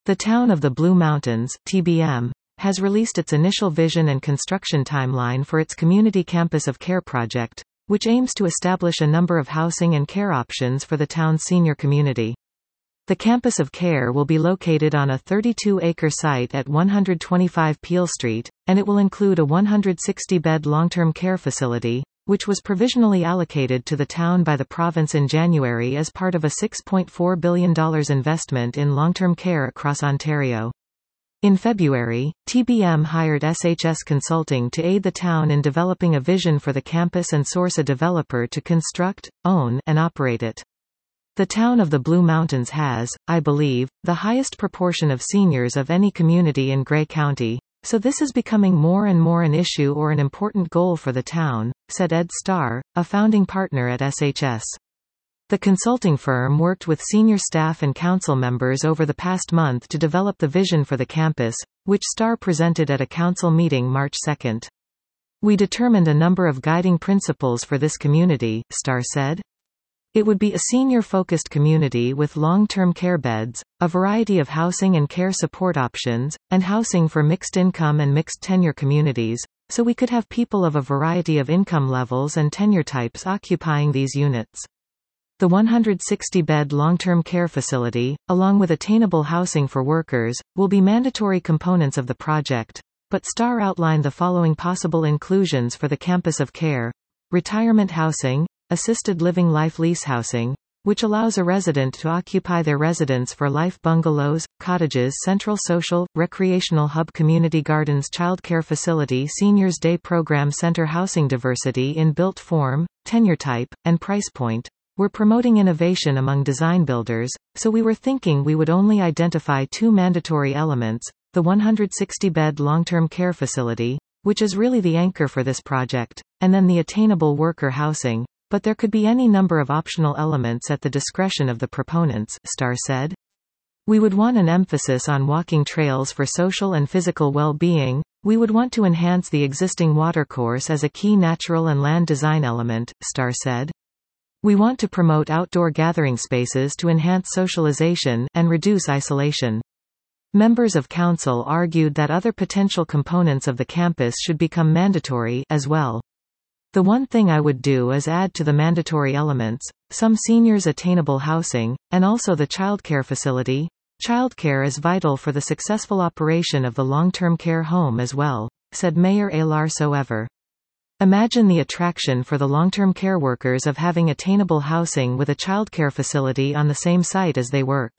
The Town of the Blue Mountains, TBM, has released its initial vision and construction timeline for its Community Campus of Care project, which aims to establish a number of housing and care options for the town's senior community. The Campus of Care will be located on a 32-acre site at 125 Peel Street, and it will include a 160-bed long-term care facility, which was provisionally allocated to the town by the province in January as part of a $6.4 billion investment in long-term care across Ontario. In February, TBM hired SHS Consulting to aid the town in developing a vision for the campus and source a developer to construct, own, and operate it. The Town of the Blue Mountains has, I believe, the highest proportion of seniors of any community in Grey County, so this is becoming more and more an issue or an important goal for the town, said Ed Starr, a founding partner at SHS. The consulting firm worked with senior staff and council members over the past month to develop the vision for the campus, which Starr presented at a council meeting March 2. We determined a number of guiding principles for this community, Starr said. It would be a senior-focused community with long-term care beds, a variety of housing and care support options, and housing for mixed-income and mixed-tenure communities, so we could have people of a variety of income levels and tenure types occupying these units. The 160-bed long-term care facility, along with attainable housing for workers, will be mandatory components of the project, but Starr outlined the following possible inclusions for the Campus of Care: retirement housing, assisted living life lease housing, which allows a resident to occupy their residence for life, bungalows, cottages, central social, recreational hub, community gardens, childcare facility, seniors day program center, housing, diversity in built form, tenure type, and price point. We're promoting innovation among design builders, so we were thinking we would only identify two mandatory elements: the 160-bed long-term care facility, which is really the anchor for this project, and then the attainable worker housing. But there could be any number of optional elements at the discretion of the proponents, Starr said. We would want an emphasis on walking trails for social and physical well-being. We would want to enhance the existing watercourse as a key natural and land design element, Starr said. We want to promote outdoor gathering spaces to enhance socialization and reduce isolation. Members of council argued that other potential components of the campus should become mandatory as well. The one thing I would do is add to the mandatory elements, some seniors' attainable housing, and also the childcare facility. Childcare is vital for the successful operation of the long-term care home as well, said Mayor Alar Soever. Imagine the attraction for the long-term care workers of having attainable housing with a childcare facility on the same site as they work.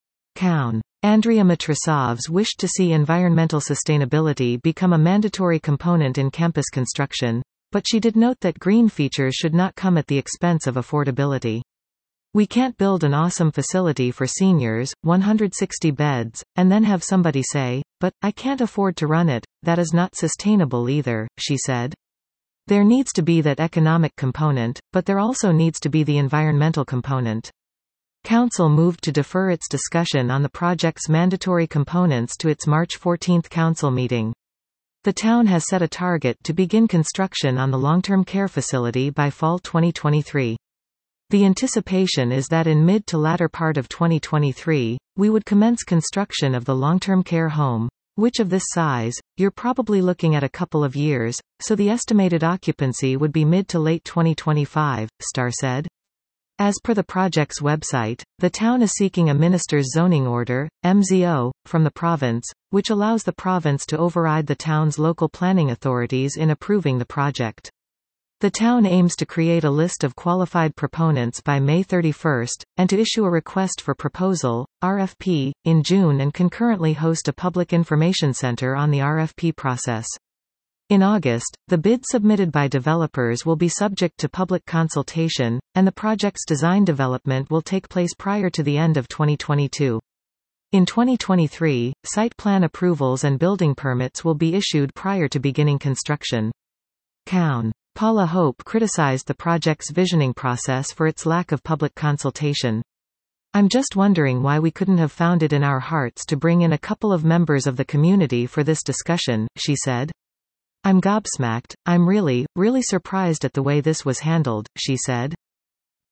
Cown. Andrea Matrasovs wished to see environmental sustainability become a mandatory component in campus construction, but she did note that green features should not come at the expense of affordability. We can't build an awesome facility for seniors, 160 beds, and then have somebody say, "But I can't afford to run it." That is not sustainable either, she said. There needs to be that economic component, but there also needs to be the environmental component. Council moved to defer its discussion on the project's mandatory components to its March 14 council meeting. The town has set a target to begin construction on the long-term care facility by fall 2023. The anticipation is that in mid to latter part of 2023, we would commence construction of the long-term care home, which of this size, you're probably looking at a couple of years, so the estimated occupancy would be mid to late 2025, Starr said. As per the project's website, the town is seeking a minister's zoning order, MZO, from the province, which allows the province to override the town's local planning authorities in approving the project. The town aims to create a list of qualified proponents by May 31, and to issue a request for proposal, RFP, in June and concurrently host a public information center on the RFP process. In August, the bid submitted by developers will be subject to public consultation, and the project's design development will take place prior to the end of 2022. In 2023, site plan approvals and building permits will be issued prior to beginning construction. Cown. Paula Hope criticized the project's visioning process for its lack of public consultation. I'm just wondering why we couldn't have found it in our hearts to bring in a couple of members of the community for this discussion, she said. I'm gobsmacked. I'm really surprised at the way this was handled, she said.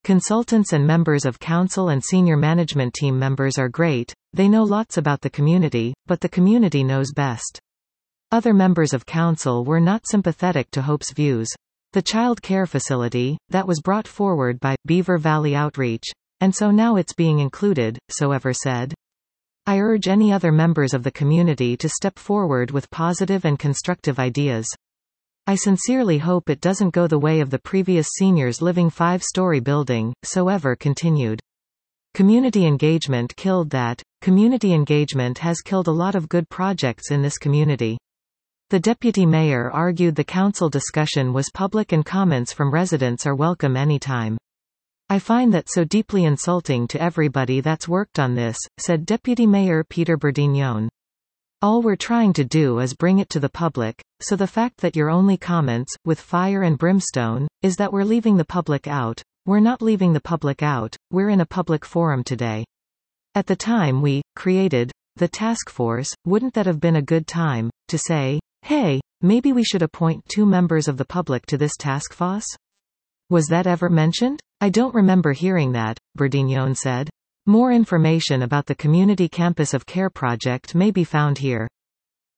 Consultants and members of council and senior management team members are great, they know lots about the community, but the community knows best. Other members of council were not sympathetic to Hope's views. The child care facility, that was brought forward by Beaver Valley Outreach, and so now it's being included, so Ever said. I urge any other members of the community to step forward with positive and constructive ideas. I sincerely hope it doesn't go the way of the previous seniors living 5-story building, so Ever continued. Community engagement killed that. Community engagement has killed a lot of good projects in this community. The deputy mayor argued the council discussion was public and comments from residents are welcome anytime. I find that so deeply insulting to everybody that's worked on this, said Deputy Mayor Peter Bourdignon. All we're trying to do is bring it to the public, so the fact that your only comments, with fire and brimstone, is that we're leaving the public out. We're not leaving the public out, we're in a public forum today. At the time we created the task force, wouldn't that have been a good time to say, hey, maybe we should appoint 2 members of the public to this task force? Was that ever mentioned? I don't remember hearing that, Bourdignon said. More information about the Community Campus of Care project may be found here.